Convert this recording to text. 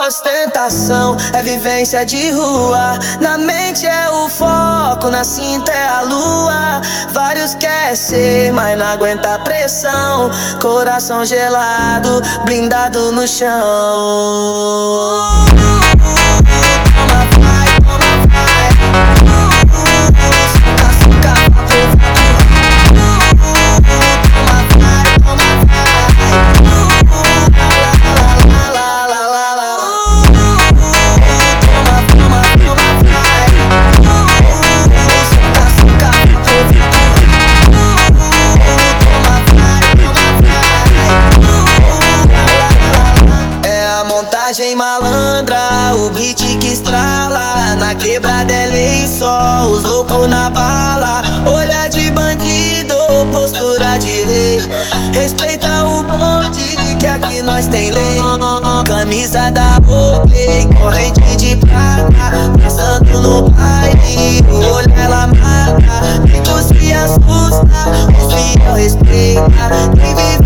ostentação é vivência de rua. Na mente é o foco, na cinta é a lua. Vários quer ser, mas não aguenta a pressão. Coração gelado, blindado no chão. Montagem malandra, o beat que estrala. Na quebrada é lei só, os loucos na bala. Olhar de bandido, postura de rei. Respeita o bonde, que aqui nós tem lei. Camisa da Oakley, corrente de prata. Pensando no baile, o olho ela mata. Quem se assusta, o fiel respeita.